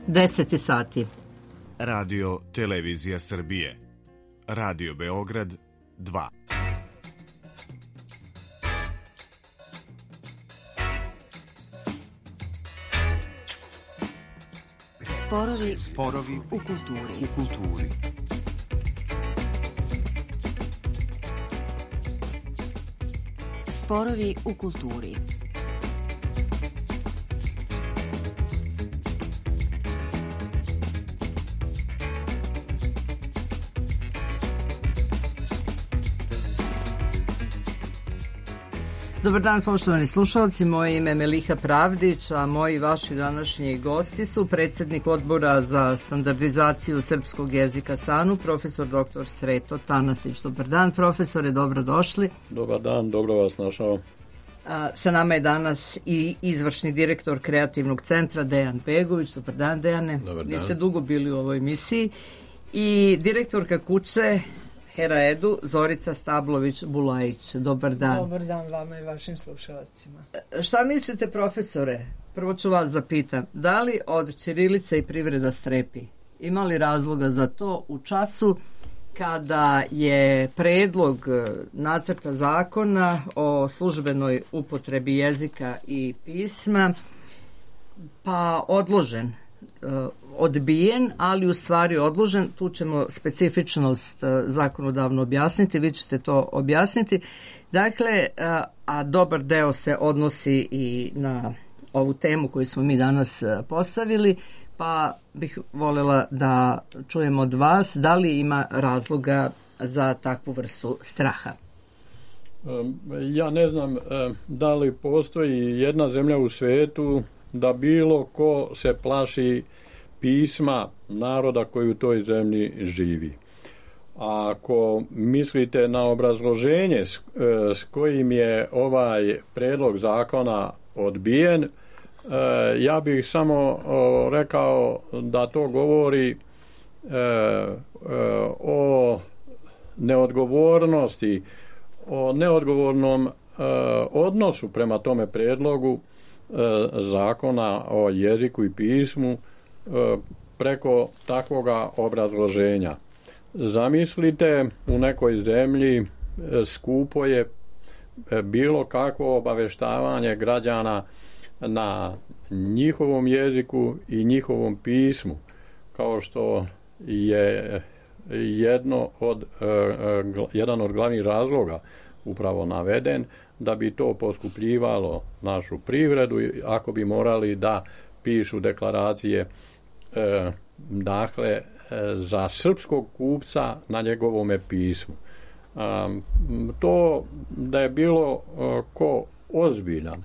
10 sati. Radio Televizija Srbije. Radio Beograd 2. Sporovi u kulturi. Sporovi u kulturi. Dobar dan, poštovani slušalci, moje ime je Meliha Pravdić, a moji vaši današnji gosti su predsjednik Odbora za standardizaciju srpskog jezika SANU, profesor dr. Sreto Tanasić. Dobar dan, profesore, dobrodošli. Dobar dan, dobro vas našao. Sa nama je danas i izvršni direktor Kreativnog centra Dejan Begović. Dobar dan, Dejane. Dobar dan. Vi ste dugo bili u ovoj emisiji. I direktorka kuće Hera Edu, Zorica Stablović-Bulajić. Dobar dan. Dobar dan vama i vašim slušalcima. Šta mislite, profesore? Prvo ću vas zapitam. Da li od ćirilice i privreda strepi? Ima li razloga za to u času kada je predlog nacrta zakona o službenoj upotrebi jezika i pisma pa odložen, odbijen, ali u stvari odložen? Tu ćemo specifičnost zakonodavno objasniti, vi ćete to objasniti. Dakle, a dobar deo se odnosi i na ovu temu koju smo mi danas postavili, pa bih voljela da čujemo od vas da li ima razloga za takvu vrstu straha. Ja ne znam da li postoji jedna zemlja u svijetu da bilo ko se plaši pisma naroda koji u toj zemlji živi. Ako mislite na obrazloženje s kojim je ovaj predlog zakona odbijen, ja bih samo rekao da to govori o neodgovornosti, o neodgovornom odnosu prema tome predlogu zakona o jeziku i pismu preko takvoga obrazloženja. Zamislite, u nekoj zemlji skupo je bilo kakvo obaveštavanje građana na njihovom jeziku i njihovom pismu, kao što je jedan od glavnih razloga upravo naveden, da bi to poskupljivalo našu privredu ako bi morali da pišu deklaracije dakle za srpskog kupca na njegovome pismu. To da je bilo ko ozbiljan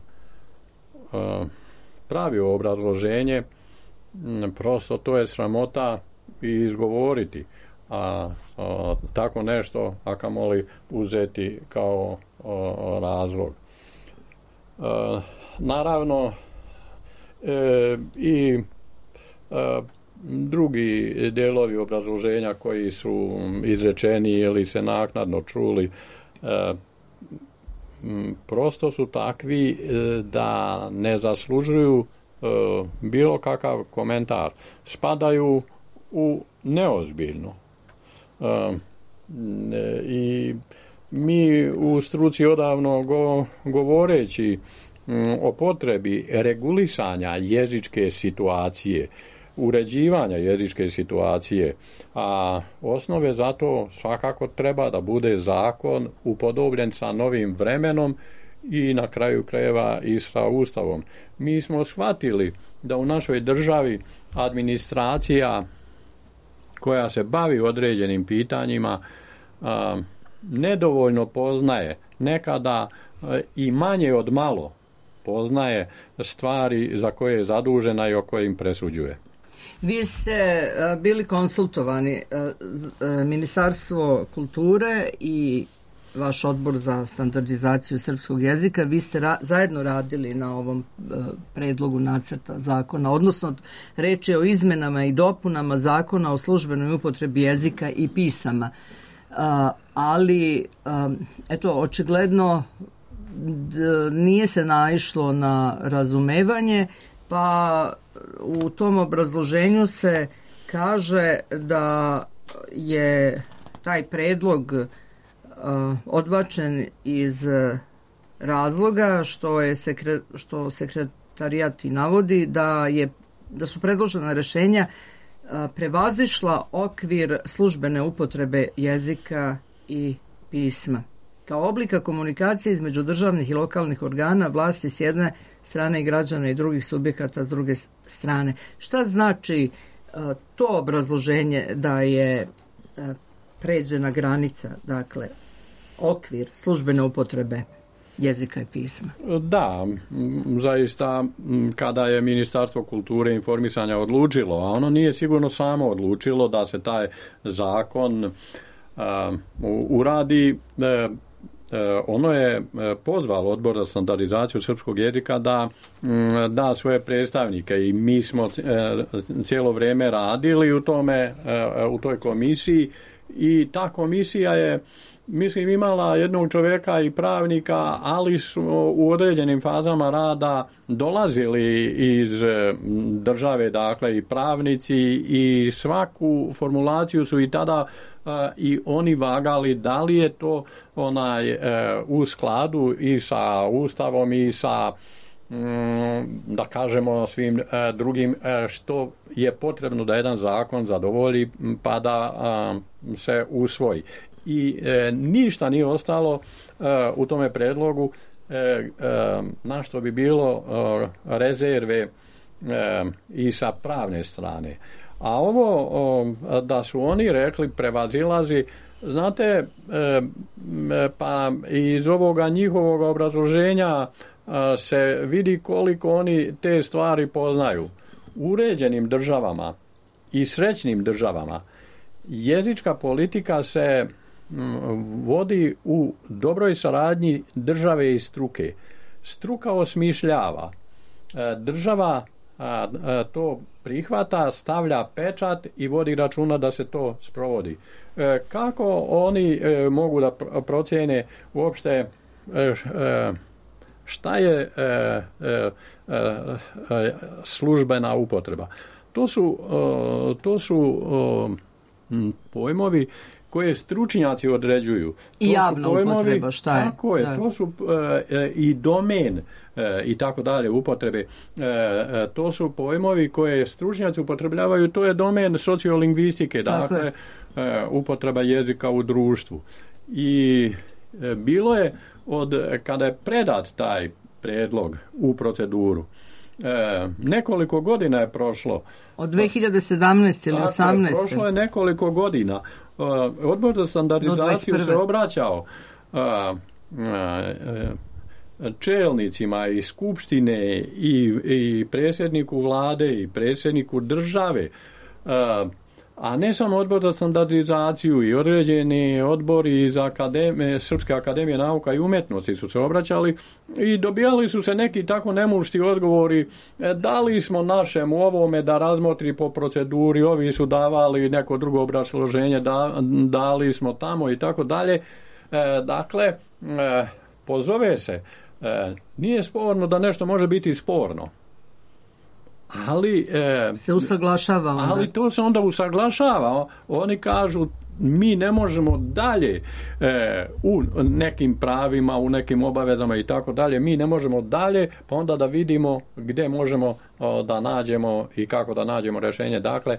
pravio obrazloženje, prosto to je sramota i izgovoriti, a tako nešto a kamoli uzeti kao razlog. Naravno i drugi dijelovi obrazloženja koji su izrečeni ili se naknadno čuli prosto su takvi da ne zaslužuju bilo kakav komentar. Spadaju u neozbiljno. I mi u struci odavno govoreći o potrebi regulisanja jezičke situacije, uređivanja jezičke situacije, a osnove za to svakako treba da bude zakon upodobljen sa novim vremenom i na kraju krajeva i sa Ustavom. Mi smo shvatili da u našoj državi administracija koja se bavi određenim pitanjima nedovoljno poznaje, nekada i manje od malo poznaje stvari za koje je zadužena i o kojim presuđuje. Vi ste bili konsultovani, Ministarstvo kulture i vaš odbor za standardizaciju srpskog jezika, vi ste zajedno radili na ovom predlogu nacrta zakona, odnosno reč je o izmenama i dopunama zakona o službenoj upotrebi jezika i pisama. Ali, eto, očigledno nije se naišlo na razumevanje, pa u tom obrazloženju se kaže da je taj predlog odbačen iz razloga što sekretarijat i navodi da su predložena rješenja prevazišla okvir službene upotrebe jezika i pisma kao oblika komunikacije između državnih i lokalnih organa vlasti s jedne strane i građana i drugih subjekata s druge strane. Šta znači to obrazloženje da je pređena granica, dakle, okvir službene upotrebe jezika i pisma? Da, zaista kada je Ministarstvo kulture i informisanja odlučilo, a ono nije sigurno samo odlučilo da se taj zakon uradi, ono je pozvalo Odbor za standardizaciju srpskog jezika da da svoje predstavnike i mi smo cijelo vrijeme radili u toj komisiji i ta komisija je, mislim, imala jednog čovjeka i pravnika, ali su u određenim fazama rada dolazili iz države, dakle i pravnici, i svaku formulaciju su i tada i oni vagali da li je to u skladu i sa Ustavom i sa da kažemo svim drugim što je potrebno da jedan zakon zadovolji pa da se usvoji. I ništa nije ostalo u tome predlogu na što bi bilo rezerve i sa pravne strane. A ovo da su oni rekli prevazilazi, znate, pa iz ovoga njihovog obrazloženja se vidi koliko oni te stvari poznaju. U uređenim državama i srećnim državama jezička politika se vodi u dobroj saradnji države i struke. Struka osmišljava, država to prihvata, stavlja pečat i vodi računa da se to sprovodi. Kako oni mogu da procjene uopšte šta je službena upotreba? To su pojmovi koje stručnjaci određuju. I javna upotreba, šta je? Tako je, to su i domen i tako dalje upotrebe. To su pojmovi koje stručnjaci upotrebljavaju, to je domen sociolingvistike, dakle upotreba jezika u društvu. I bilo je kada je predat taj predlog u proceduru, nekoliko godina je prošlo. Od 2017 ili 2018. Prošlo je nekoliko godina. Odbor za standardizaciju se obraćao čelnicima i skupštine i predsjedniku vlade i predsjedniku države, a ne samo Odbor za standardizaciju, i određeni odbori iz Srpske akademije nauka i umjetnosti su se obraćali i dobijali su se neki tako nemušti odgovori, dali smo našem u ovome da razmotri po proceduri, ovi su davali neko drugo obrazloženje, dali smo tamo i tako dalje. Dakle, pozove se, nije sporno da nešto može biti sporno, ali se usaglašava onda. Ali to se onda usaglašava. Oni kažu mi ne možemo dalje u nekim pravima, u nekim obavezama i tako dalje, mi ne možemo dalje, pa onda da vidimo gdje možemo da nađemo i kako da nađemo rješenje. Dakle,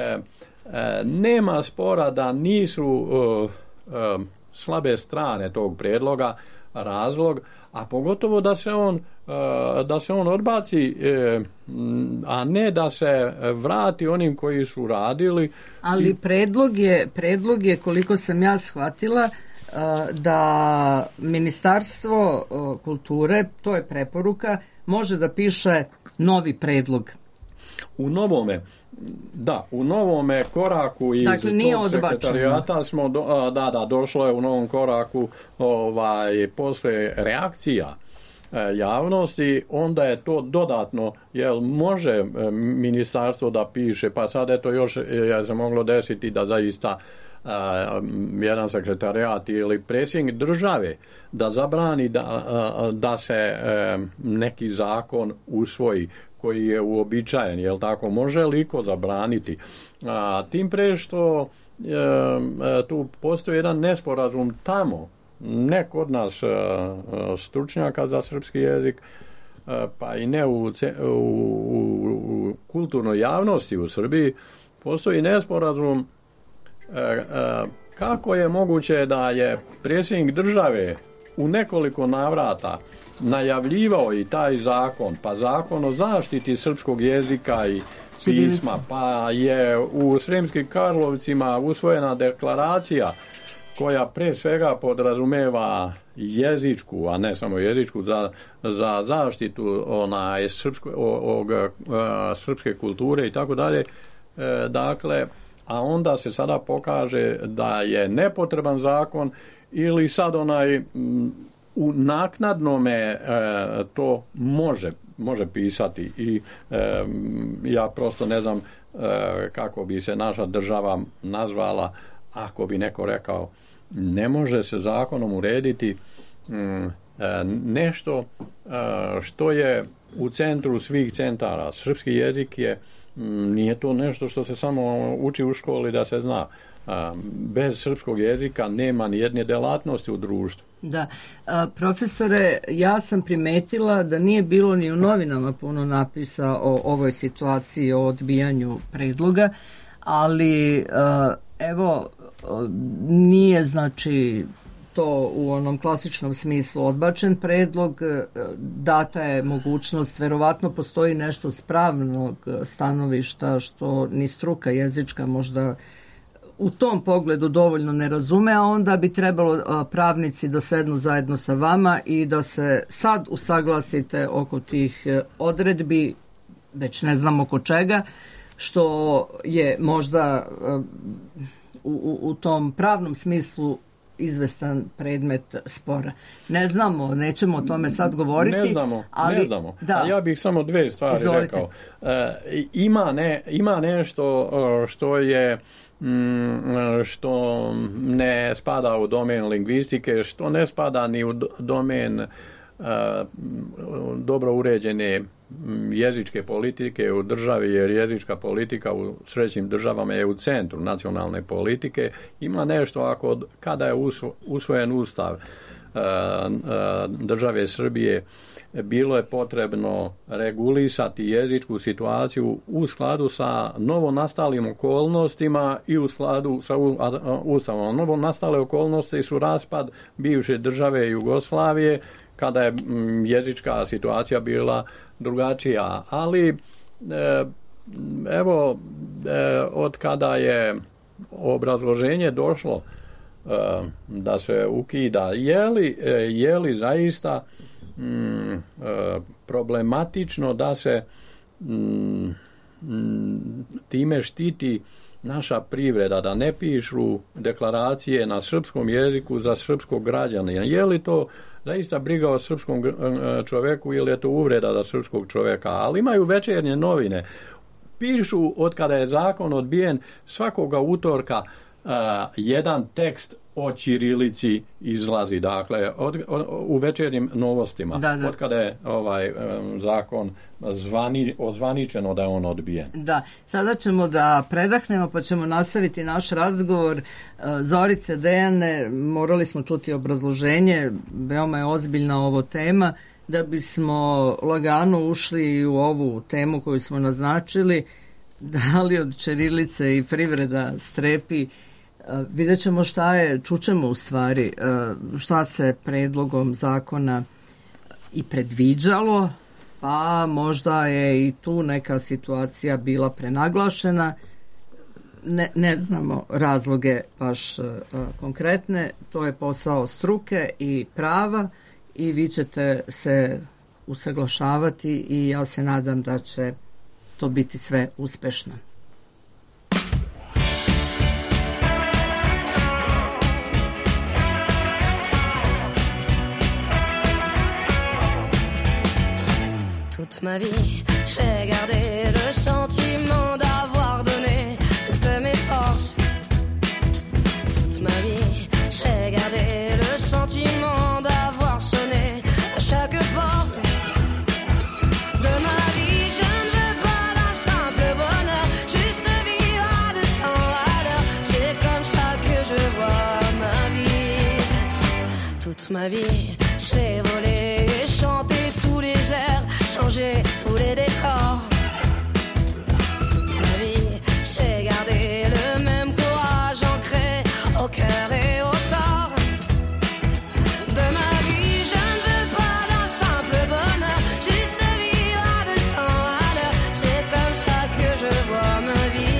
nema spora da nisu slabe strane tog prijedloga razlog, a pogotovo da se on odbaci, a ne da se vrati onim koji su radili. Ali predlog je, koliko sam ja shvatila, da Ministarstvo kulture, to je preporuka, može da piše novi predlog. U novome koraku iz tog sekretarijata smo došlo je u novom koraku posle reakcija javnosti, onda je to dodatno, jer može ministarstvo da piše, pa sad eto još je se moglo desiti da zaista jedan sekretarijat ili predsjednik države da zabrani da se neki zakon usvoji koji je uobičajen, jel tako, može li iko zabraniti? Tim pre što tu postoji jedan nesporazum tamo, ne kod nas stručnjaka za srpski jezik, pa i ne u kulturnoj javnosti u Srbiji, postoji nesporazum kako je moguće da je predsjednik države u nekoliko navrata najavljivao i taj zakon, pa zakon o zaštiti srpskog jezika i pisma, pa je u Sremskim Karlovcima usvojena deklaracija koja pre svega podrazumeva jezičku, a ne samo jezičku, za zaštitu srpske kulture i tako dalje. Dakle, a onda se sada pokaže da je nepotreban zakon ili sad u naknadnome to može pisati i ja prosto ne znam kako bi se naša država nazvala ako bi neko rekao ne može se zakonom urediti nešto što je u centru svih centara. Srpski jezik nije to nešto što se samo uči u školi da se zna. Bez srpskog jezika nema ni jedne delatnosti u društvu. Da. Profesore, ja sam primetila da nije bilo ni u novinama puno napisa o ovoj situaciji, o odbijanju predloga, ali evo, nije znači to u onom klasičnom smislu odbačen predlog, data je mogućnost, verovatno postoji nešto s pravnog stanovišta što ni struka jezička možda u tom pogledu dovoljno ne razume, a onda bi trebalo pravnici da sednu zajedno sa vama i da se sad usaglasite oko tih odredbi, već ne znam oko čega, što je možda u tom pravnom smislu izvestan predmet spora. Ne znamo, nećemo o tome sad govoriti. Ne znamo. Da. Ja bih samo dve stvari rekao. Ima nešto što ne spada u domen lingvistike, što ne spada ni u domen dobro uređene jezičke politike u državi, jer jezička politika u srećnim državama je u centru nacionalne politike. Ima nešto kada je usvojen ustav države Srbije, bilo je potrebno regulisati jezičku situaciju u skladu sa novonastalim okolnostima i u skladu sa ustavom. Novonastale okolnosti su raspad bivše države Jugoslavije, kada je jezička situacija bila drugačija. Ali evo, od kada je obrazloženje došlo da se ukida, je li zaista problematično da se time štiti naša privreda, da ne pišu deklaracije na srpskom jeziku za srpskog građanina? Je li to zaista briga o srpskom čoveku ili je to uvreda za srpskog čoveka? Ali imaju Večernje novine. Pišu, od kada je zakon odbijen, svakoga utorka jedan tekst o ćirilici izlazi, dakle, u Večernjim novostima. Da. Od kada je zakon ozvaničeno da je on odbijen. Da, sada ćemo da predahnemo pa ćemo nastaviti naš razgovor. Zorice, Dejane, morali smo čuti obrazloženje, veoma je ozbiljna ovo tema, da bismo lagano ušli u ovu temu koju smo naznačili, da li od ćirilice i privreda strepi. Vidjet ćemo čućemo u stvari šta se predlogom zakona i predviđalo, pa možda je i tu neka situacija bila prenaglašena. Ne znamo razloge baš konkretne, to je posao struke i prava i vi ćete se usaglašavati i ja se nadam da će to biti sve uspešno. Toute ma vie, j'ai gardé le sentiment d'avoir donné toutes mes forces. Toute ma vie, j'ai gardé le sentiment d'avoir sonné à chaque porte de ma vie. Toute ma vie, je vais voler et chanter tous les airs, changer tous les décors. Toute ma vie, j'ai gardé le même courage ancré au cœur et au corps. De ma vie, je ne veux pas d'un simple bonheur, juste vivre à 200 à l'heure. C'est comme ça que je vois ma vie.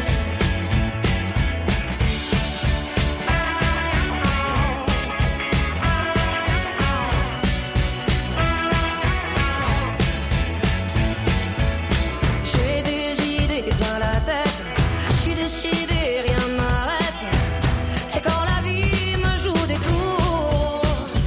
J'ai des idées plein la tête, je suis décidée, rien ne m'arrête. Et quand la vie me joue des tours,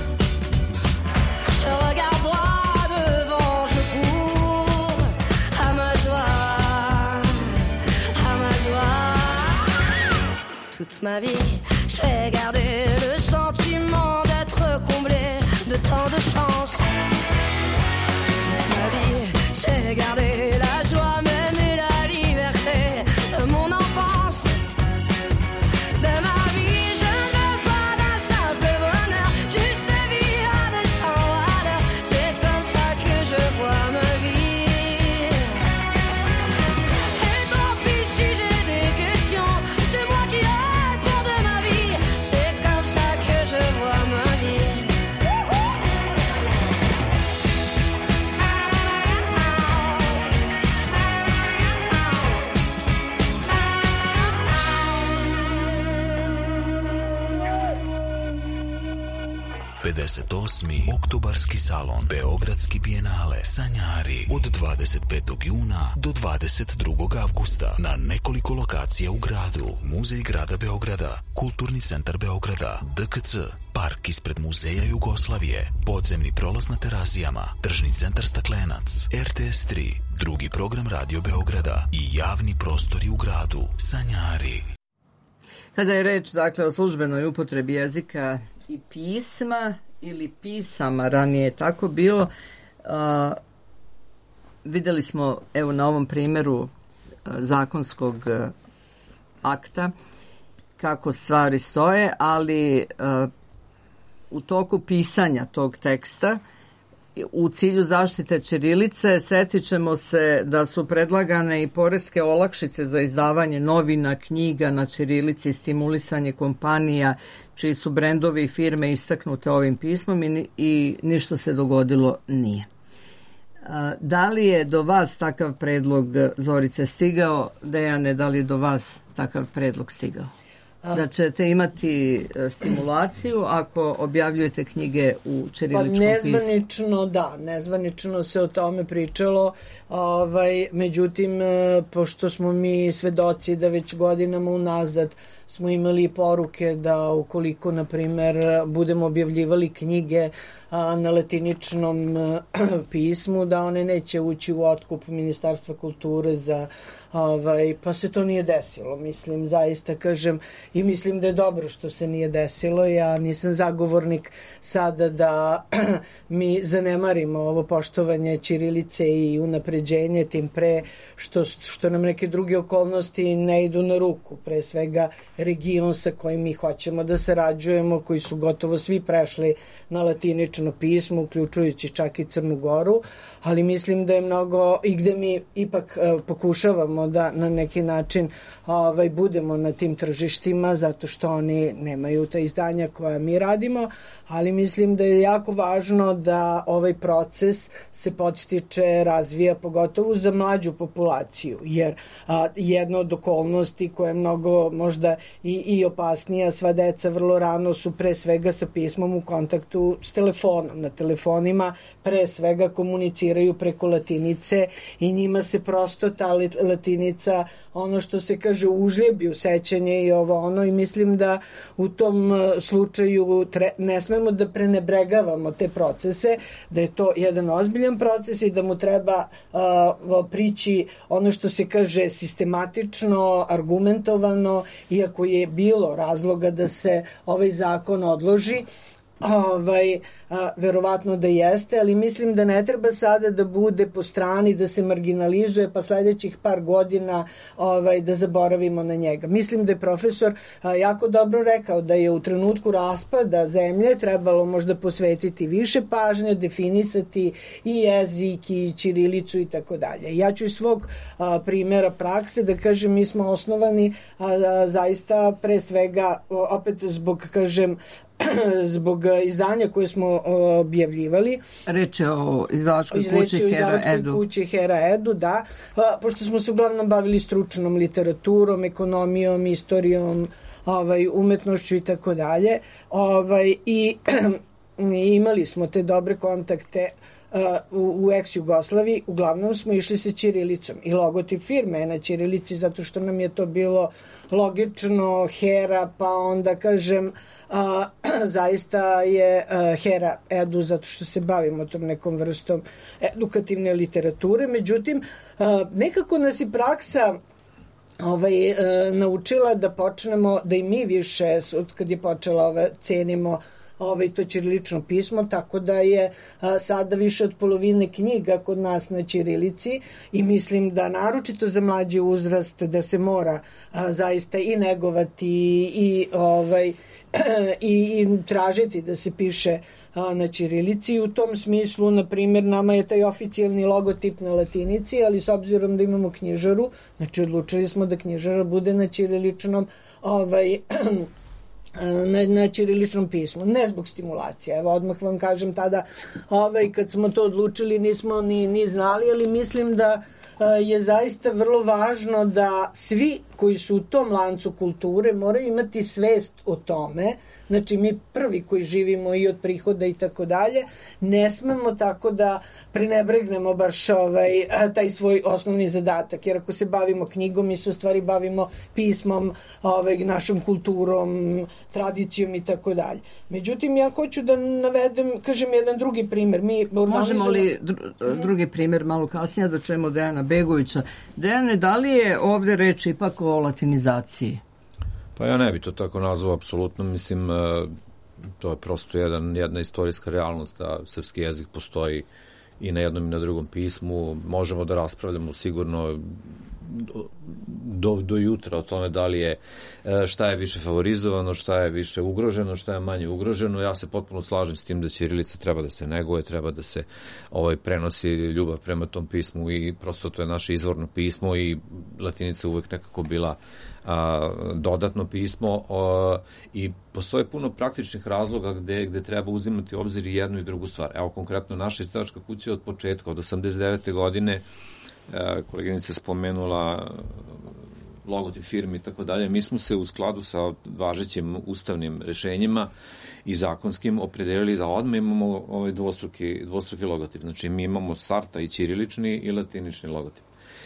je regarde droit devant, je cours à ma joie, à ma joie. Toute ma vie, je vais garder le sentiment d'être comblé de tant de chance. Toute ma vie, j'ai gardé la joie même et la liberté de mon enfance. De ma vie, je ne veux pas d'un simple bonheur, juste vivre à 200 à l'heure. C'est comme ça que je vois ma vie. Et tant pis si j'ai des questions, c'est moi qui réponds de ma vie. C'est comme ça que je vois ma vie. Oktobarski salon, Beogradski bijenale, Sanjari, od 25. juna do 22. avgusta na nekoliko lokacija u gradu. Muzej grada Beograda, Kulturni centar Beograda, DKC, park ispred Muzeja Jugoslavije, podzemni prolaz na Terazijama, tržni centar Staklenac, RTS 3, drugi program Radio Beograda i javni prostori u gradu. Sanjari. Kada je reč, dakle, o službenoj upotrebi jezika i pisma ili pisama, ranije je tako bilo, videli smo, evo na ovom primjeru zakonskog akta, kako stvari stoje, ali u toku pisanja tog teksta, u cilju zaštite ćirilice, setit ćemo se da su predlagane i poreske olakšice za izdavanje novina, knjiga na ćirilici, stimulisanje kompanija čiji su brendovi i firme istaknute ovim pismom i ništa se dogodilo nije. Da li je do vas takav predlog, Zorice, stigao? Dejane, da li je do vas takav predlog stigao? Da ćete imati stimulaciju ako objavljujete knjige u ćiriličkom pismu? Nezvanično, da, nezvanično se o tome pričalo, međutim, pošto smo mi svedoci da već godinama unazad smo imali poruke da ukoliko, na primer, budemo objavljivali knjige na latiničnom pismu, da one neće ući u otkup Ministarstva kulture za pa se to nije desilo, mislim, zaista kažem, i mislim da je dobro što se nije desilo. Ja nisam zagovornik sada da mi zanemarimo ovo poštovanje ćirilice i unapređenje, tim pre što nam neke druge okolnosti ne idu na ruku, pre svega region sa kojim mi hoćemo da sarađujemo, koji su gotovo svi prešli na latinično pismo, uključujući čak i Crnu Goru, ali mislim da je mnogo, i gde mi ipak pokušavamo da na neki način budemo na tim tržištima, zato što oni nemaju ta izdanja koja mi radimo, ali mislim da je jako važno da ovaj proces se podstiče, razvija, pogotovo za mlađu populaciju, jer jedna od okolnosti koja je mnogo možda i opasnija, sva deca vrlo rano su pre svega sa pismom u kontaktu s telefonom. Na telefonima pre svega komuniciraju preko latinice i njima se prosto ta latinica, ono što se kaže, užljebi u sećanje i ovo ono, i mislim da u tom slučaju ne smemo da prenebregavamo te procese, da je to jedan ozbiljan proces i da mu treba prići, ono što se kaže, sistematično, argumentovano, iako je bilo razloga da se ovaj zakon odloži. Verovatno da jeste, ali mislim da ne treba sada da bude po strani, da se marginalizuje, pa sledećih par godina da zaboravimo na njega. Mislim da je profesor jako dobro rekao da je u trenutku raspada zemlje trebalo možda posvetiti više pažnje, definisati i jezik i ćirilicu i tako dalje. Ja ću iz svog primjera prakse da kažem, mi smo osnovani zaista pre svega, opet zbog izdanja koje smo objavljivali. Reč je o izdavačkoj kući Hera Edu, da. Pošto smo se uglavnom bavili stručnom literaturom, ekonomijom, istorijom, umetnošću i tako dalje. I imali smo te dobre kontakte u ex-Jugoslaviji. Uglavnom smo išli sa ćirilicom i logotip firme je na ćirilici zato što nam je to bilo logično, Hera, pa onda kažem zaista je Hera Edu zato što se bavimo tom nekom vrstom edukativne literature. Međutim, nekako nas i praksa naučila da počnemo, da i mi više, kad je počela cenimo to ćirilično pismo, tako da je sada više od polovine knjiga kod nas na ćirilici i mislim da naročito za mlađi uzrast da se mora zaista i negovati i tražiti da se piše na ćirilici. U tom smislu, na primjer, nama je taj oficijalni logotip na latinici, ali s obzirom da imamo knjižaru, znači odlučili smo da knjižara bude na ćiriličnom na ćiriličnom pismu, ne zbog stimulacija. Evo, odmah vam kažem, tada kad smo to odlučili nismo ni znali, ali mislim da je zaista vrlo važno da svi koji su u tom lancu kulture moraju imati svest o tome. Znači, mi prvi koji živimo i od prihoda i tako dalje, ne smemo tako da prenebregnemo baš taj svoj osnovni zadatak. Jer ako se bavimo knjigom, mi se u stvari bavimo pismom, našom kulturom, tradicijom i tako dalje. Međutim, ja hoću da navedem, kažem, jedan drugi primjer. Možemo li drugi primjer malo kasnije da čujemo Dejana Begovića? Dejane, da li je ovde reč ipak o latinizaciji? Pa ja ne bi to tako nazvao, apsolutno, mislim, to je prosto jedna istorijska realnost da srpski jezik postoji i na jednom i na drugom pismu. Možemo da raspravljamo sigurno do jutra o tome da li je, šta je više favorizovano, šta je više ugroženo, šta je manje ugroženo. Ja se potpuno slažem s tim da ćirilica treba da se neguje, treba da se prenosi ljubav prema tom pismu i prosto to je naše izvorno pismo i latinica uvek nekako bila dodatno pismo i postoje puno praktičnih razloga gde treba uzimati u obzir i jednu i drugu stvar. Evo, konkretno, naša izdavačka kuća od početka, od 89. godine, koleginica je spomenula logotip firmi i tako dalje, mi smo se u skladu sa važećim ustavnim rešenjima i zakonskim opredelili da odmah imamo ovaj dvostruki logotip. Znači, mi imamo starta i ćirilični i latinični logotip.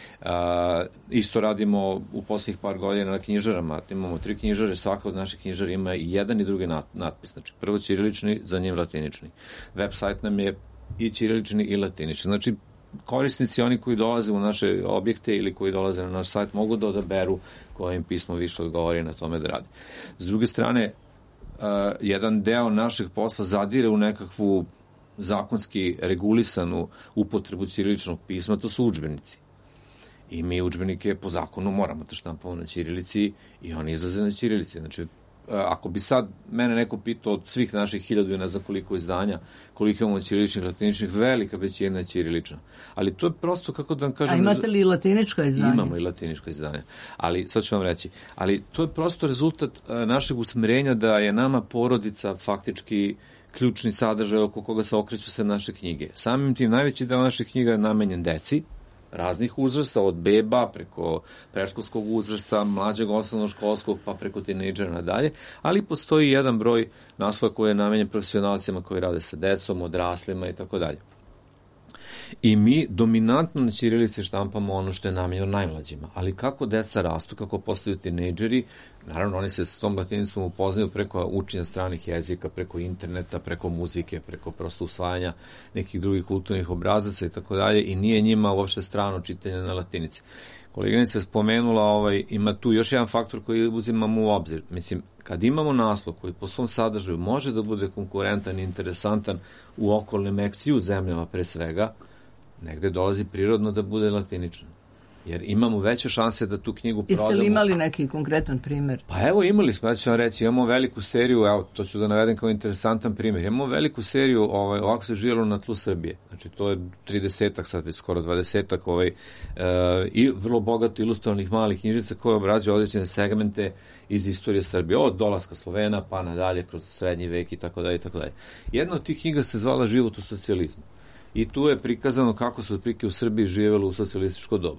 Isto radimo u posljednjih par godina na knjižarama. Imamo 3 knjižare, svaka od naših knjižara ima i jedan i drugi natpis. Znači, prvo ćirilični, za njim latinični. Web sajt nam je i ćirilični i latinični. Znači, korisnici, oni koji dolaze u naše objekte ili koji dolaze na naš sajt, mogu da odaberu kojim pismo više odgovori na tome da radi. S druge strane, jedan deo našeg posla zadire u nekakvu zakonski regulisanu upotrebu ćiriličnog pisma, to su udžbenici. I mi udžbenike po zakonu moramo da štampamo na ćirilici i oni izlaze na ćirilici. Znači, ako bi sad mene neko pitao od svih naših 1000 i ne znam koliko izdanja, koliko imamo ćiriličnih, latiničnih, velika većina je ćirilična. Ali to je prosto, kako da vam kažem... A imate li latinička izdanja? Imamo i latinička izdanja. Ali, sad ću vam reći, ali to je prosto rezultat našeg usmerenja da je nama porodica faktički ključni sadržaj oko koga se okreću sve naše knjige. Samim tim najveći deo naših knjiga je namenjen deci, raznih uzrasta, od beba preko predškolskog uzrasta, mlađeg osnovnoškolskog, pa preko tinejdžera nadalje, ali postoji jedan broj naslova koji je namenjen profesionalcima koji rade sa decom, odraslima i tako dalje. I mi dominantno na ćirilici štampamo ono što je namenjeno najmlađima, ali kako deca rastu, kako postaju tinejdžeri, naravno oni se s tom latinicom upoznaju preko učenja stranih jezika, preko interneta, preko muzike, preko prosto usvajanja nekih drugih kulturnih obrazaca i tako dalje, i nije njima uopšte strano čitanje na latinici. koleginica je spomenula, ima tu još jedan faktor koji uzimamo u obzir. Mislim, kad imamo naslov koji po svom sadržaju može da bude konkurentan i interesantan u okolnim eksiju zemljama pre svega, negde dolazi prirodno da bude latiničan. Jer imamo veće šanse da tu knjigu prodamo. Jeste li imali neki konkretan primjer? Pa evo, imali smo, ja ću vam reći, imamo veliku seriju, evo, to ću da navedem kao interesantan primjer. Imamo veliku seriju, ovako se živjelo na tlu Srbije. Znači, to je 30-ak, sad već skoro 20-ak, i vrlo bogato ilustrovanih malih knjižica koje obrađuju određene segmente iz istorije Srbije, od dolaska Slovena pa nadalje kroz srednji vek i tako dalje i tako dalje. Jedna od tih knjiga se zvala Život u socijalizmu. I tu je prikazano kako se otprilike u Srbiji živjelo u socijalističko doba.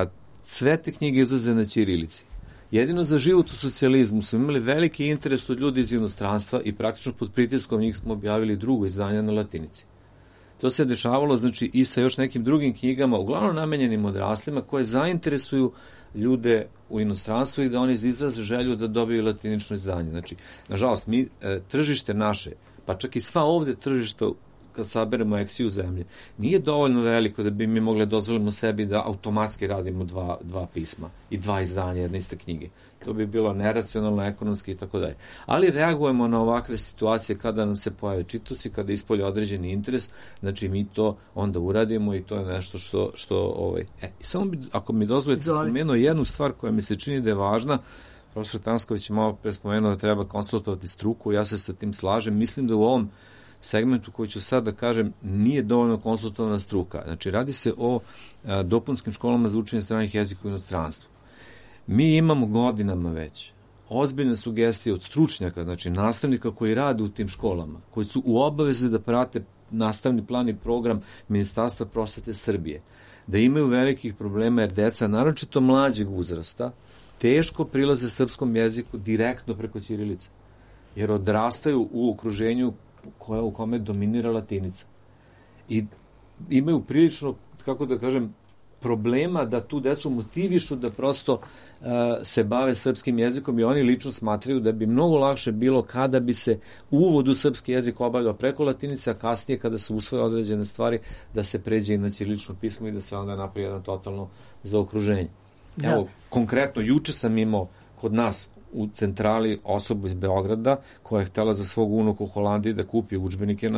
Sve te knjige izlaze na ćirilici. Jedino za Život u socijalizmu smo imali veliki interes od ljudi iz inostranstva i praktično pod pritiskom njih smo objavili drugo izdanje na latinici. To se dešavalo, znači, i sa još nekim drugim knjigama, uglavnom namenjenim odraslima, koje zainteresuju ljude u inostranstvu i da oni izraze želju da dobiju latinično izdanje. Znači, nažalost, mi tržište naše, pa čak i sva ovde tržišta kad saberemo eksiju zemlje, nije dovoljno veliko da bi mi mogli dozvolimo sebi da automatski radimo dva pisma i dva izdanja jedne iste knjige. To bi bilo neracionalno, ekonomski i tako dalje. Ali reagujemo na ovakve situacije kada nam se pojave čitaoci, kada ispolje određeni interes, znači mi to onda uradimo i to je nešto što samo bi, ako mi dozvolite, spomenuo jednu stvar koja mi se čini da je važna. Profesor Tansković je malo pre spomenuo da treba konsultovati struku, ja se sa tim slažem. Mislim da u ovom segmentu koji ću sad da kažem nije dovoljno konsultovana struka. Znači, radi se o dopunskim školama za učenje stranih jezika u inostranstvu. Mi imamo godinama već ozbiljne sugestije od stručnjaka, znači nastavnika koji rade u tim školama, koji su u obavezi da prate nastavni plan i program Ministarstva prosvete Srbije, da imaju velikih problema jer deca, naročito mlađeg uzrasta, teško prilaze srpskom jeziku direktno preko ćirilice, jer odrastaju u okruženju u kome dominira latinica. I imaju prilično, kako da kažem, problema da tu decu motivišu da prosto se bave srpskim jezikom i oni lično smatraju da bi mnogo lakše bilo kada bi se uvod u srpski jezik obavljao preko latinice, a kasnije kada se usvoje određene stvari da se pređe i na ćirilično pismo i da se onda napravi jedno totalno zaokruženje. Evo, konkretno, juče sam imao kod nas u centrali osobu iz Beograda koja je htela za svog unuka u Holandiji da kupi udžbenike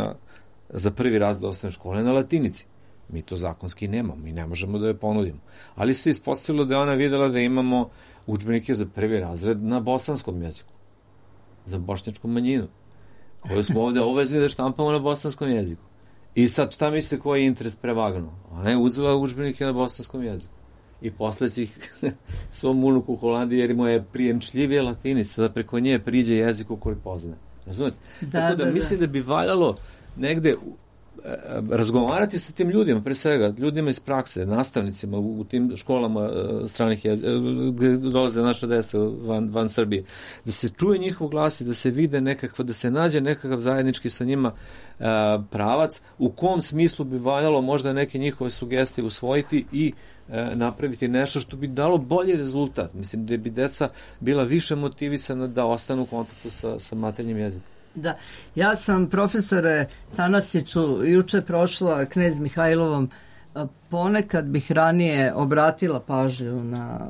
za prvi razred osnovne škole na latinici. Mi to zakonski nemamo, mi ne možemo da je ponudimo. Ali se ispostavilo da je ona videla da imamo udžbenike za prvi razred na bosanskom jeziku, za bošnjačku manjinu, koju smo ovde obavezni da štampamo na bosanskom jeziku. I sad, šta mislite koji je interes prevagnuo? Ona je uzela udžbenike na bosanskom jeziku. I posle će ih svom unuku u Holandiji, jer mu je prijemčljivije latinica, da preko nje priđe jeziku koji poznaje. Razumete? Tako da mislim da bi valjalo negde razgovarati sa tim ljudima, pre svega ljudima iz prakse, nastavnicima u tim školama stranih jezika, gde dolaze naša deca van Srbije, da se čuje njihov glas i da se vide nekakva, da se nađe nekakav zajednički sa njima pravac, u kom smislu bi valjalo možda neke njihove sugestije usvojiti i napraviti nešto što bi dalo bolji rezultat. Mislim da bi deca bila više motivisana da ostanu u kontaktu sa maternjim jezikom. Da, ja sam, profesore Tanasiću, juče prošla Knez Mihajlovom, ponekad bih ranije obratila pažnju na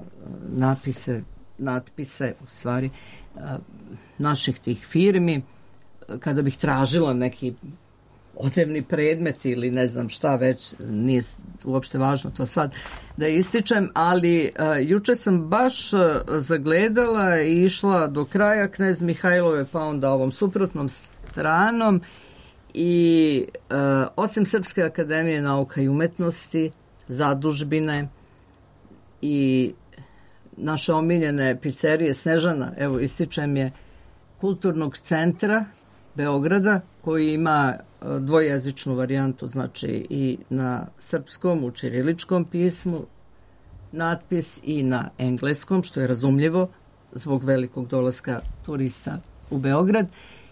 natpise u stvari naših tih firmi, kada bih tražila neki odevni predmet ili ne znam šta već, nije uopšte važno to sad da ističem, ali juče sam baš zagledala i išla do kraja Knez Mihajlove, pa onda ovom suprotnom stranom i osim Srpske akademije nauka i umetnosti, zadužbine i naše omiljene pizzerije Snežana, evo ističem je, Kulturnog centra Beograda, koji ima dvojezičnu varijantu, znači i na srpskom, u ćiriličkom pismu natpis i na engleskom, što je razumljivo zbog velikog dolaska turista u Beograd.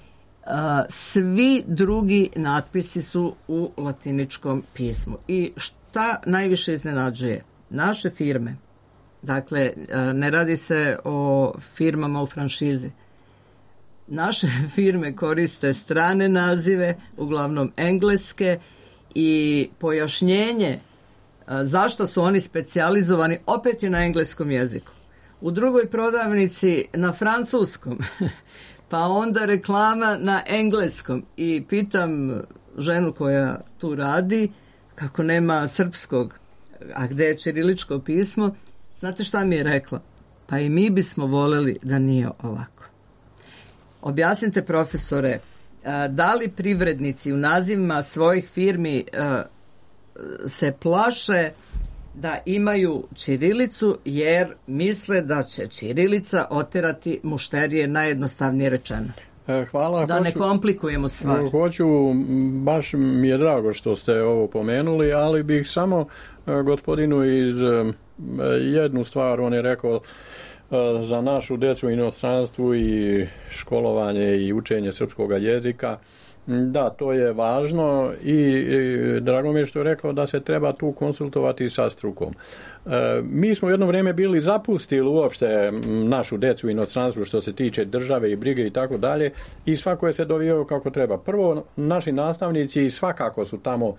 Svi drugi natpisi su u latiničkom pismu. I šta najviše iznenađuje? Naše firme, dakle, ne radi se o firmama u franšizi, naše firme koriste strane nazive, uglavnom engleske, i pojašnjenje zašto su oni specijalizovani, opet je na engleskom jeziku. U drugoj prodavnici na francuskom, pa onda reklama na engleskom. I pitam ženu koja tu radi, kako nema srpskog, a gde je ćiriličko pismo, znate šta mi je rekla? Pa i mi bismo voleli da nije ovako. Objasnite, profesore, da li privrednici u nazivima svojih firmi se plaše da imaju ćirilicu jer misle da će ćirilica oterati mušterije, najjednostavnije rečeno? Hvala. Da ne komplikujemo stvar. Baš mi je drago što ste ovo pomenuli, ali bih samo gospodinu iz jednu stvar, on je rekao za našu decu u inostranstvu i školovanje i učenje srpskog jezika. Da, to je važno i drago mi je što je rekao da se treba tu konsultovati sa strukom. Mi smo jedno vrijeme bili zapustili uopšte našu decu u inostranstvu što se tiče države i brige i tako dalje i svako je se dovijao kako treba. Prvo, naši nastavnici svakako su tamo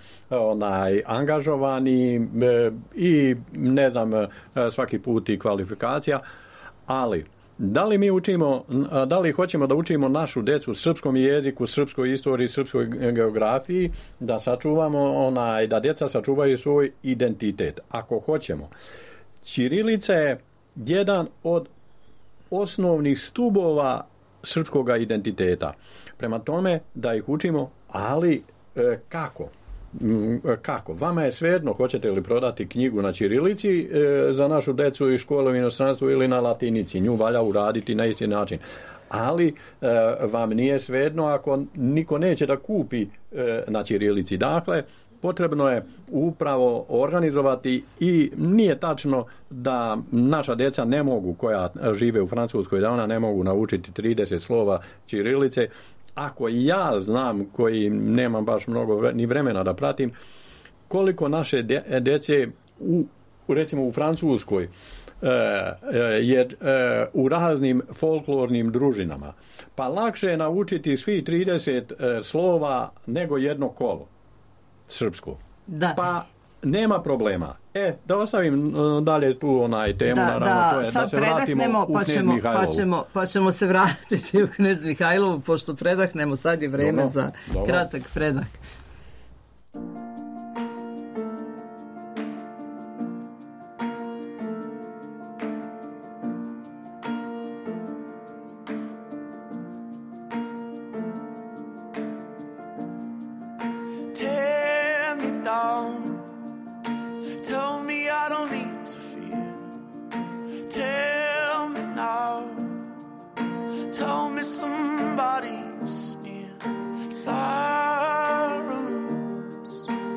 angažovani i ne znam svaki put i kvalifikacija, ali da li mi učimo, da li hoćemo da učimo našu decu srpskom jeziku, srpskoj istoriji, srpskoj geografiji, da sačuvamo da djeca sačuvaju svoj identitet. Ako hoćemo, ćirilica je jedan od osnovnih stubova srpskog identiteta. Prema tome da ih učimo, ali kako? Kako? Vama je svejedno hoćete li prodati knjigu na ćirilici za našu decu i škole u inostranstvu ili na latinici. Nju valja uraditi na isti način. Ali vam nije svejedno ako niko neće da kupi na ćirilici. Dakle, potrebno je upravo organizovati i nije tačno da naša djeca ne mogu, koja žive u Francuskoj, da ona ne mogu naučiti 30 slova ćirilice. Ako ja znam, koji nemam baš mnogo ni vremena da pratim, koliko naše djece recimo u Francuskoj je u raznim folklornim družinama, pa lakše je naučiti svi 30 slova nego jedno kolo srpsko. Da. Pa nema problema. Da ostavim dalje tu temu, naravno, to je da se vratimo u Knez Mihajlovu. Pa ćemo se vratiti u Knez Mihajlovu, pošto predahnemo, sad je vreme za kratak predah. Silence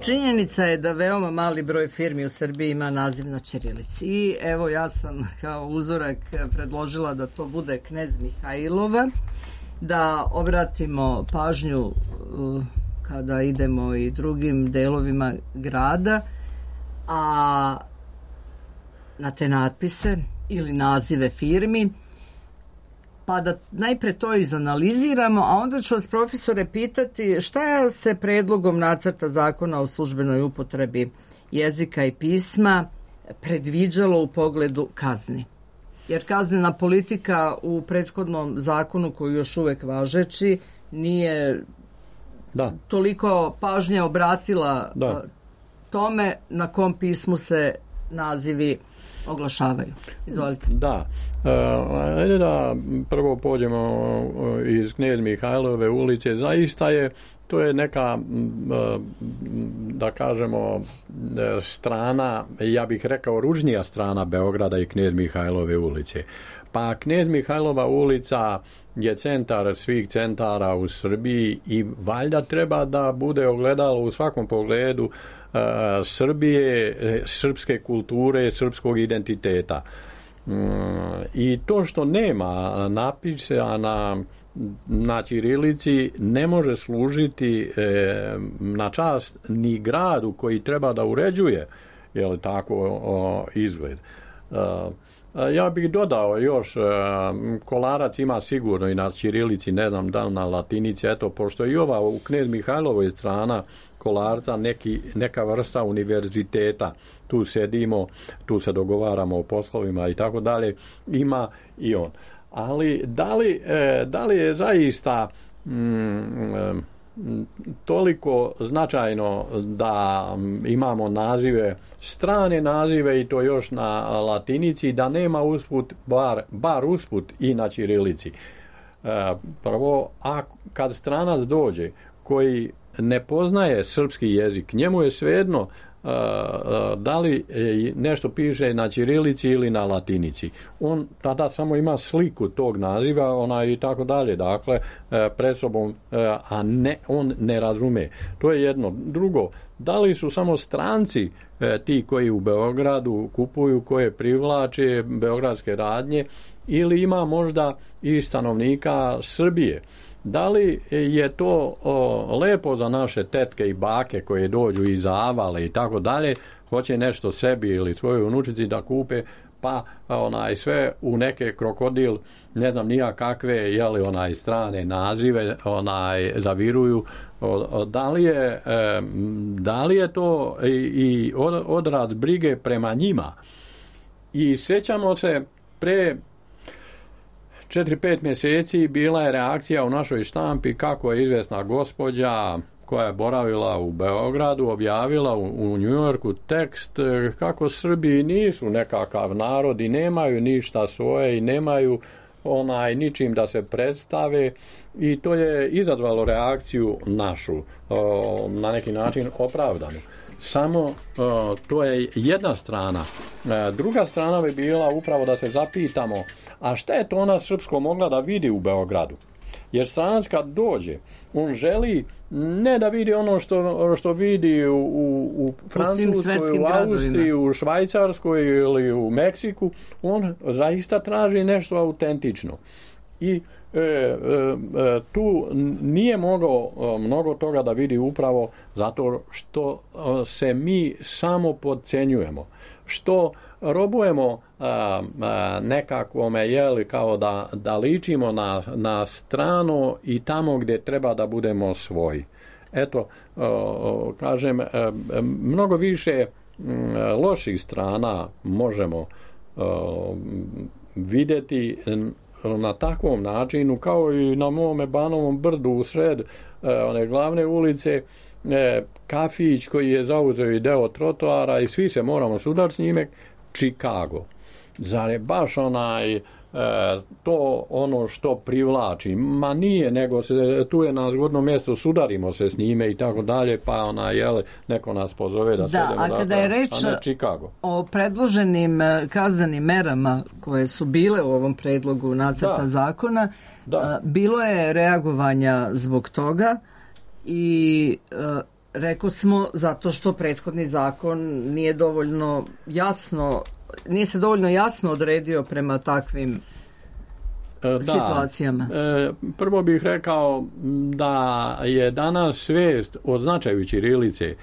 Činjenica je da veoma mali broj firmi u Srbiji ima naziv na ćirilici. I evo ja sam kao uzorak predložila da to bude Knez Mihajlova, da obratimo pažnju kada idemo i drugim delovima grada, a na te natpise ili nazive firmi, pa da najpre to izanaliziramo, a onda ću vas, profesore, pitati šta se predlogom nacrta zakona o službenoj upotrebi jezika i pisma predviđalo u pogledu kazni. Jer kaznena politika u prethodnom zakonu, koji još uvek važeći, nije toliko pažnje obratila tome na kom pismu se nazivi oglašavaju. Izvolite. Da. Ajde da prvo pođemo iz Knez Mihajlove ulice. Zaista to je neka, da kažemo, strana, ja bih rekao ružnija strana Beograda i Knez Mihajlove ulice. Pa Knez Mihajlova ulica je centar svih centara u Srbiji i valjda treba da bude ogledalo u svakom pogledu Srbije, srpske kulture, srpskog identiteta. I to što nema napisa na ćirilici ne može služiti na čast ni gradu koji treba da uređuje, je li tako, izgled. Ja bih dodao još, Kolarac ima sigurno i na ćirilici, ne znam da li na latinici, eto, pošto i ova u Knez Mihajlovoj strana Kolarca neka vrsta univerziteta, tu sedimo, tu se dogovaramo o poslovima i tako dalje, ima i on. Ali da li je zaista toliko značajno da imamo nazive, strane nazive, i to još na latinici, da nema usput, bar usput i na ćirilici. Prvo, a kad stranac dođe koji ne poznaje srpski jezik, njemu je svejedno da li nešto piše na ćirilici ili na latinici. On tada samo ima sliku tog naziva, i tako dalje, dakle pred sobom, a ne, on ne razume. To je jedno. Drugo, da li su samo stranci ti koji u Beogradu kupuju, koje privlače beogradske radnje, ili ima možda i stanovnika Srbije? Da li je to lepo za naše tetke i bake koje dođu iz Avale i tako dalje, hoće nešto sebi ili svojoj unučici da kupe, pa sve u neke krokodil, ne znam nija kakve, strane nazive zaviruju. Da li je to i odraz brige prema njima? I sjećamo se, pre 4-5 mjeseci bila je reakcija u našoj štampi kako je izvesna gospođa koja je boravila u Beogradu objavila u New Yorku tekst kako Srbi nisu nekakav narod i nemaju ništa svoje i nemaju ničim da se predstave, i to je izazvalo reakciju našu, na neki način opravdanu. Samo to je jedna strana. Druga strana bi bila upravo da se zapitamo, a šta je to ona srpsko mogla da vidi u Beogradu? Jer stranac kad dođe, on želi ne da vidi ono što vidi u Francuskoj, u Austriji, u Švajcarskoj ili u Meksiku. On zaista traži nešto autentično. I tu nije mogao mnogo toga da vidi upravo zato što se mi samo podcenjujemo, što robujemo nekakvome, kao da ličimo na strano i tamo gdje treba da budemo svoji. Eto, kažem, mnogo više loših strana možemo vidjeti na takvom načinu, kao i na mome Banovom brdu u sred one glavne ulice, kafić koji je zauzeo i deo trotoara i svi se moramo sudar s njime, Chicago. Zar je baš to ono što privlači? Ma nije, nego tu je na zgodnom mjestu, sudarimo se s njime i tako dalje, pa neko nas pozove da sedemo, a kada je reč o predloženim kaznenim merama koje su bile u ovom predlogu nacrta zakona, bilo je reagovanja zbog toga i Rekao smo zato što prethodni zakon nije se dovoljno jasno odredio prema takvim situacijama. Prvo bih rekao da je danas svijest o značaju ćirilice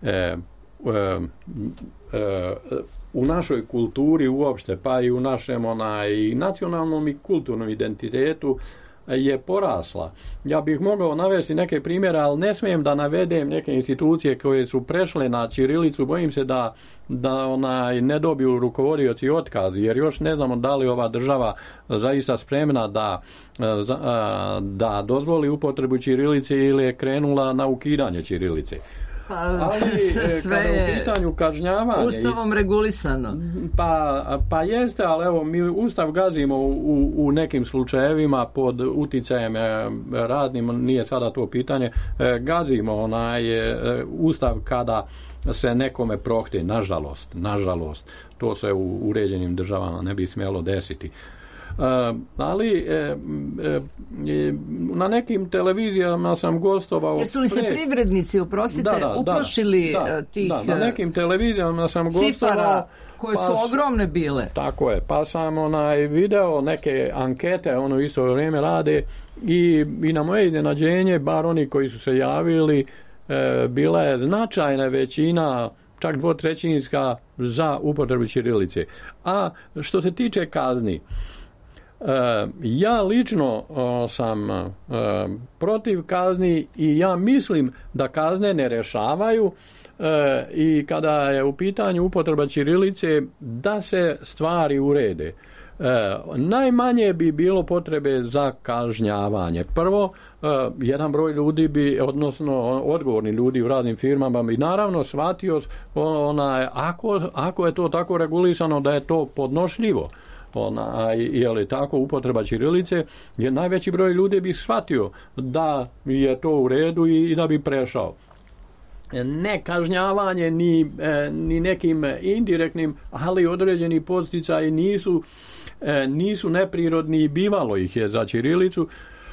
u našoj kulturi uopšte, pa i u našem i nacionalnom i kulturnom identitetu je porasla. Ja bih mogao navesti neke primjere, ali ne smijem da navedem neke institucije koje su prešle na ćirilicu. Bojim se da ne dobiju rukovodioci otkaz, jer još ne znamo da li ova država zaista spremna da dozvoli upotrebu ćirilice ili je krenula na ukidanje ćirilice. Ali sve kada je u pitanju kažnjavanje, Ustavom regulisano. Pa jeste, ali evo mi Ustav gazimo u nekim slučajevima pod uticajem raznim, nije sada to pitanje, gazimo Ustav kada se nekome prohte, nažalost, to se u uređenim državama ne bi smjelo desiti. Ali na nekim televizijama sam gostovao. Jer su li se privrednici, uplašili tih na nekim televizijama sam cifara koje su ogromne bile. Tako je, pa sam video neke ankete, isto vrijeme rade i na moje iznenađenje, bar oni koji su se javili, bila je značajna većina, čak 2/3 za upotrebu ćirilice. A što se tiče kazni, ja lično sam protiv kazni i ja mislim da kazne ne rješavaju i kada je u pitanju upotreba ćirilice da se stvari urede. Najmanje bi bilo potrebe za kažnjavanje. Prvo, jedan broj ljudi bi, odnosno odgovorni ljudi u raznim firmama bi naravno shvatio ako je to tako regulisano da je to podnošljivo. Je li tako upotreba ćirilice, jer najveći broj ljudi bi shvatio da je to u redu i da bi prešao. Ne kažnjavanje ni nekim indirektnim, ali određeni podsticaji nisu neprirodni i bivalo ih je za ćirilicu.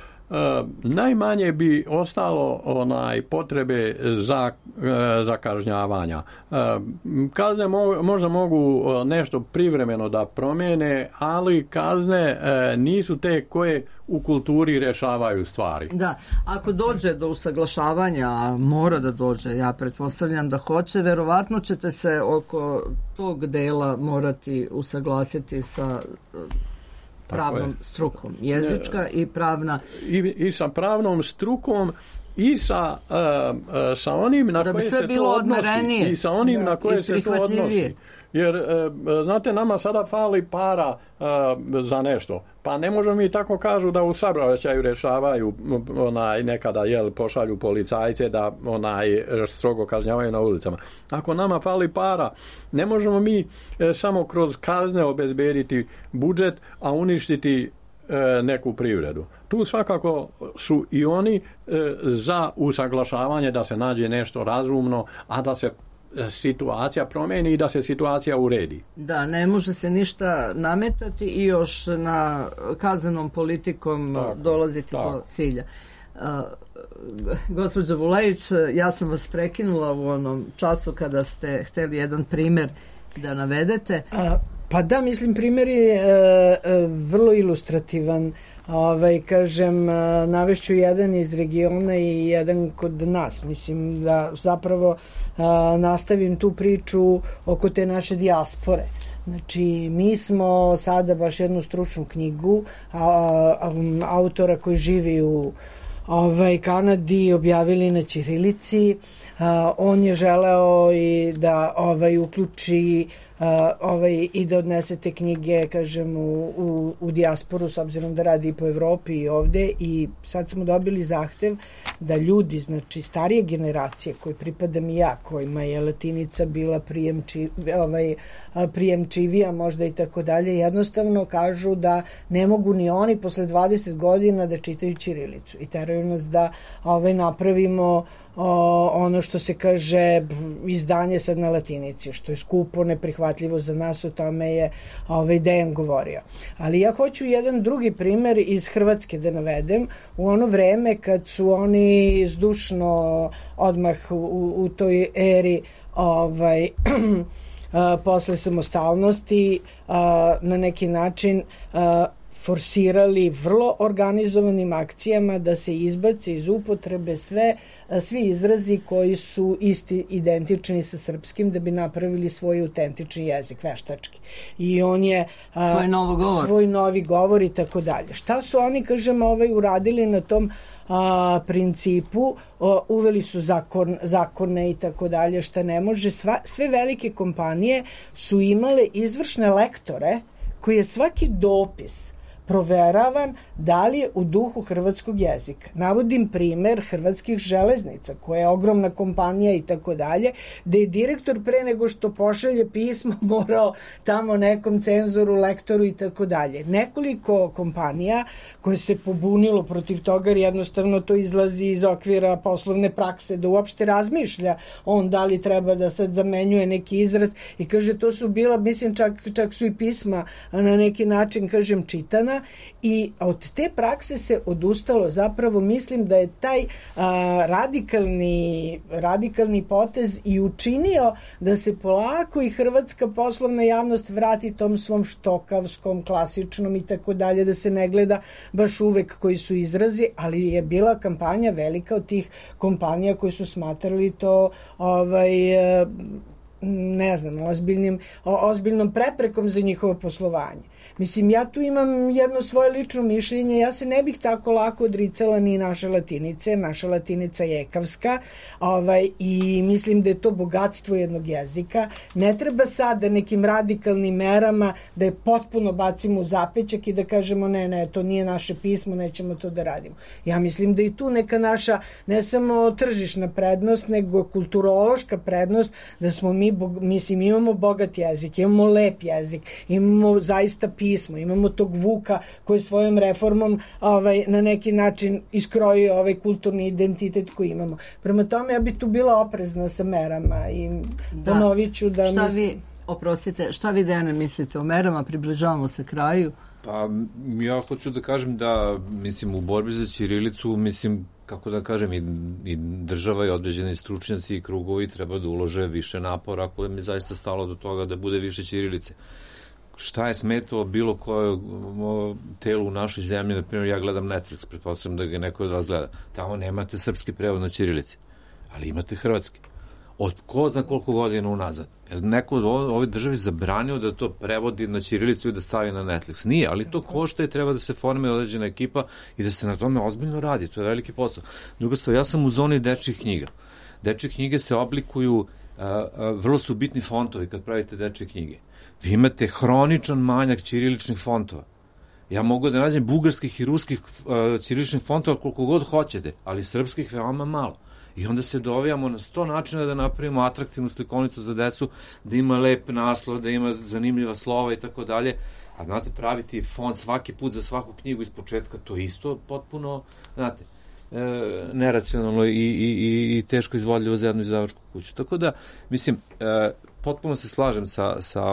Najmanje bi ostalo potrebe za kažnjavanja. Kazne možda mogu nešto privremeno da promijene, ali kazne nisu te koje u kulturi rješavaju stvari. Da, ako dođe do usaglašavanja, a mora da dođe, ja pretpostavljam da hoće, verovatno ćete se oko tog dela morati usaglasiti sa pravnom strukom, jezička i pravna. I sa pravnom strukom i sa onim na koje se to odnosi. I sa onim na koje se to odnosi. Jer, znate, nama sada fali para za nešto. Pa ne možemo mi tako kažu da u saobraćaju rješavaju nekada pošalju policajce da strogo kažnjavaju na ulicama. Ako nama fali para, ne možemo mi samo kroz kazne obezbediti budžet, a uništiti neku privredu. Tu svakako su i oni za usaglašavanje da se nađe nešto razumno, a da se situacija promijeni i da se situacija uredi. Da, ne može se ništa nametati i još na kaznenom politikom dolaziti do cilja. Gospođo Vulajić, ja sam vas prekinula u onom času kada ste htjeli jedan primjer da navedete. Pa da, mislim, primjer je vrlo ilustrativan. Kažem, navešću jedan iz regiona i jedan kod nas. Mislim da zapravo nastavim tu priču oko te naše dijaspore. Znači, mi smo sada baš jednu stručnu knjigu autora koji živi u Kanadi objavili na ćirilici. On je želeo i da uključi i da odnese te knjige, kažem, u dijasporu, s obzirom da radi i po Evropi i ovde, i sad smo dobili zahtev da ljudi, znači starije generacije, koji pripadam i ja, kojima je latinica bila prijemčivija možda i tako dalje, jednostavno kažu da ne mogu ni oni posle 20 godina da čitaju ćirilicu i teraju nas da napravimo ono što se kaže izdanje sad na latinici, što je skupo, neprihvatljivo za nas, o tome je Dejan govorio. Ali ja hoću jedan drugi primer iz Hrvatske da navedem. U ono vreme kad su oni zdušno odmah u toj eri posle samostalnosti na neki način forsirali vrlo organizovanim akcijama da se izbace iz upotrebe svi izrazi koji su isti, identični sa srpskim, da bi napravili svoj autentični jezik, veštački. I on je svoj novi govor i tako dalje. Šta su oni, kažem, uradili na tom principu? Uveli su zakone i tako dalje, šta ne može. Sve velike kompanije su imale izvršne lektore koji je svaki dopis proveravan da li je u duhu hrvatskog jezika. Navodim primer Hrvatskih železnica, koja je ogromna kompanija i tako dalje, da je direktor pre nego što pošalje pismo morao tamo nekom cenzoru, lektoru i tako dalje. Nekoliko kompanija koje se pobunilo protiv toga, jer jednostavno to izlazi iz okvira poslovne prakse, da uopšte razmišlja on da li treba da sad zamenjuje neki izraz, i kaže to su bila, mislim čak su i pisma na neki način, kažem, čitana, i od te prakse se odustalo. Zapravo mislim da je taj radikalni potez i učinio da se polako i hrvatska poslovna javnost vrati tom svom štokavskom, klasičnom i tako dalje, da se ne gleda baš uvek koji su izrazi, ali je bila kampanja velika od tih kompanija koji su smatrali to ne znam, ozbiljnom preprekom za njihovo poslovanje. Mislim, ja tu imam jedno svoje lično mišljenje, ja se ne bih tako lako odricala ni naše latinice, naša latinica je ekavska, i mislim da je to bogatstvo jednog jezika. Ne treba sada nekim radikalnim merama da je potpuno bacimo u zapećak i da kažemo ne, to nije naše pismo, nećemo to da radimo. Ja mislim da i tu neka naša, ne samo tržišna prednost, nego kulturološka prednost, da smo mi, mislim, imamo bogat jezik, imamo lep jezik, imamo zaista pismo, imamo tog Vuka koji svojom reformom na neki način iskrojio ovaj kulturni identitet koji imamo. Prema tome, ja bi tu bila oprezna sa merama i ponovit ću da... Šta vi, Dejane, mislite o merama? Približavamo se kraju. Pa, ja hoću da kažem da, mislim, u borbi za ćirilicu, mislim, kako da kažem, i država i određeni stručnjaci i krugovi treba da ulože više napora, ako mi je zaista stalo do toga da bude više ćirilice. Šta je smetalo bilo koje telu u našoj zemlji? Na primjer, ja gledam Netflix, pretpostavljam da ga neko od vas gleda. Tamo nemate srpski prevod na ćirilici, ali imate hrvatski. Od ko zna koliko godina unazad. Neko od ove države zabranio da to prevodi na ćirilicu i da stavi na Netflix. Nije, ali to košta i treba da se formira određena ekipa i da se na tome ozbiljno radi. To je veliki posao. Druga stvar, ja sam u zoni dečjih knjiga. Dečje knjige se oblikuju, vrlo su bitni fontovi kad pravite dečje knjige. Vi imate hroničan manjak ćiriličnih fontova. Ja mogu da nađem bugarskih i ruskih ćiriličnih fontova koliko god hoćete, ali srpskih veoma malo. I onda se dovijamo na 100 načina da napravimo atraktivnu slikovnicu za decu, da ima lep naslov, da ima zanimljiva slova i tako dalje. A znate, praviti font svaki put za svaku knjigu iz početka, to isto potpuno, znate, neracionalno i teško izvodljivo za jednu izdavačku kuću. Tako da, mislim, potpuno se slažem sa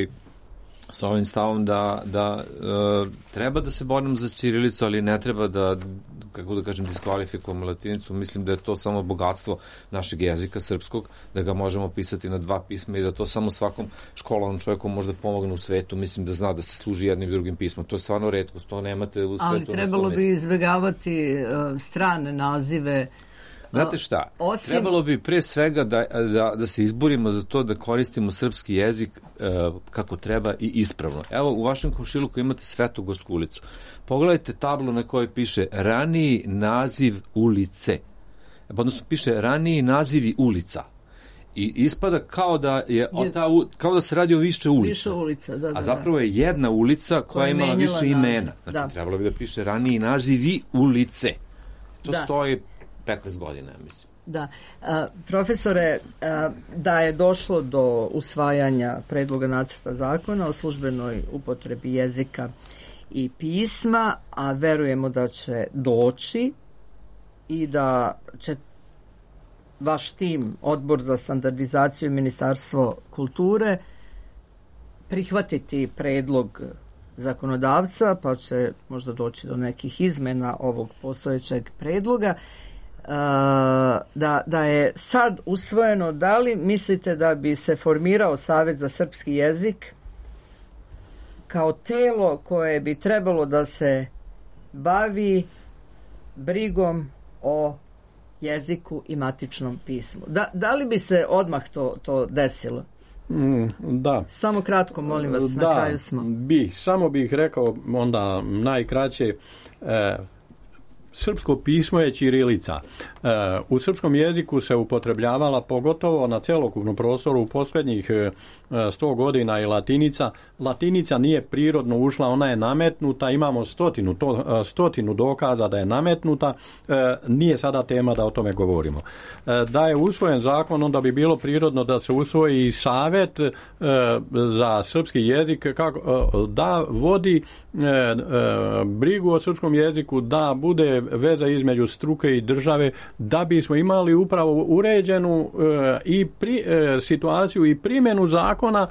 ovim stavom da treba da se borimo za ćirilicu, ali ne treba da, kako da kažem, diskvalifikujemo latinicu. Mislim da je to samo bogatstvo našeg jezika srpskog, da ga možemo pisati na dva pisma i da to samo svakom školovanom čovjeku možda pomogne u svetu. Mislim da zna da se služi jednim i drugim pismom. To je stvarno retkost, to nemate u svetu. Ali trebalo bi izbjegavati strane nazive. Znate šta, trebalo bi pre svega da se izborimo za to da koristimo srpski jezik kako treba i ispravno. Evo, u vašem komšiluku imate Svetogorsku ulicu. Pogledajte tablu na kojoj piše raniji naziv ulice. Odnosno piše raniji nazivi ulica. I ispada kao da kao da se radi o više ulica. Više ulica, da. A zapravo je jedna ulica koja imala više imena. Znači, trebalo bi da piše raniji nazivi ulice. To stoji 15 godina, ja mislim. Da. Profesore, da je došlo do usvajanja predloga nacrta zakona o službenoj upotrebi jezika i pisma, a verujemo da će doći i da će vaš tim, Odbor za standardizaciju i Ministarstvo kulture, prihvatiti predlog zakonodavca, pa će možda doći do nekih izmena ovog postojećeg predloga, da je sad usvojeno, da li mislite da bi se formirao Savet za srpski jezik kao telo koje bi trebalo da se bavi brigom o jeziku i matičnom pismu? Da li bi se odmah to desilo? Da. Samo kratko, molim vas, na kraju smo. Samo bih rekao onda najkraće, srpsko pismo je ćirilica. U srpskom jeziku se upotrebljavala pogotovo na celokupnom prostoru u posljednjih 100 godina i latinica. Latinica nije prirodno ušla, ona je nametnuta, imamo stotinu dokaza da je nametnuta, nije sada tema da o tome govorimo. Da je usvojen zakon, onda bi bilo prirodno da se usvoji i Savet za srpski jezik, da vodi brigu o srpskom jeziku, da bude veza između struke i države, da bismo imali upravo uređenu situaciju i primjenu zakona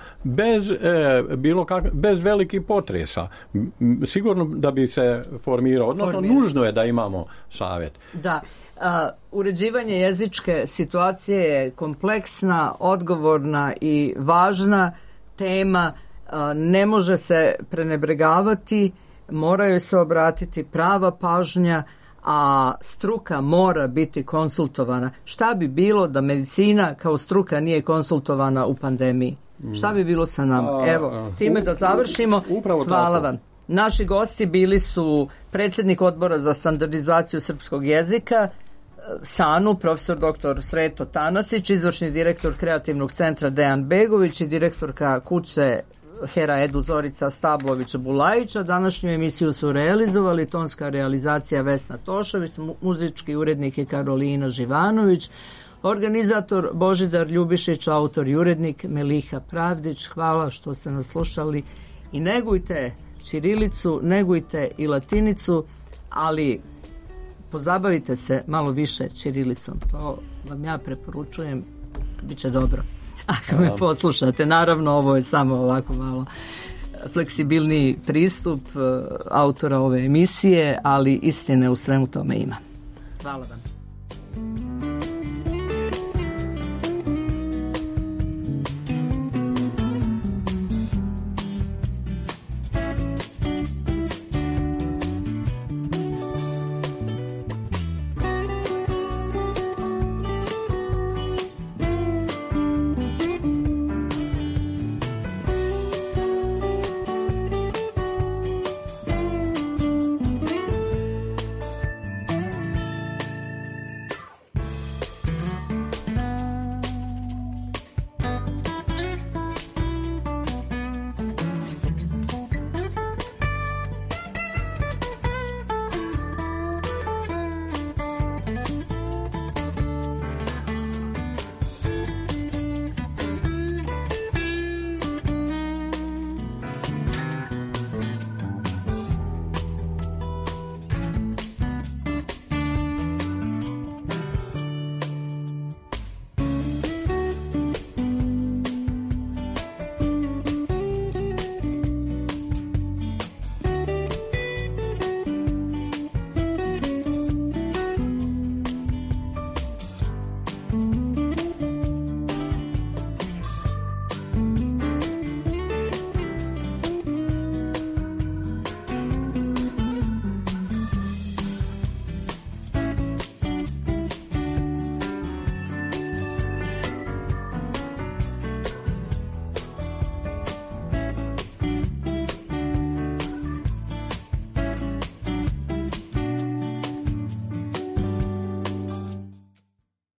bez velikih potresa. Sigurno da bi se formirao, odnosno nužno je da imamo Savet. Da. Uređivanje jezičke situacije je kompleksna, odgovorna i važna tema. Ne može se prenebregavati, moraju se obratiti prava pažnja, a struka mora biti konsultovana. Šta bi bilo da medicina kao struka nije konsultovana u pandemiji? Šta bi bilo sa nama? Evo, time da završimo. Hvala vam. Naši gosti bili su predsjednik Odbora za standardizaciju srpskog jezika, SANU, profesor dr. Sreto Tanasić, izvršni direktor Kreativnog centra Dejan Begović i direktorka kuće Hera Edu Zorica Stablović-Bulajić. Današnju emisiju su realizovali tonska realizacija Vesna Tošović, muzički urednik je Karolina Živanović, organizator Božidar Ljubišić, autor i urednik Meliha Pravdić. Hvala što ste nas slušali i negujte ćirilicu, negujte i latinicu, ali pozabavite se malo više ćirilicom. To vam ja preporučujem, bit će dobro. Ako me poslušate, naravno ovo je samo ovako malo fleksibilniji pristup autora ove emisije, ali istine u svemu tome ima. Hvala vam.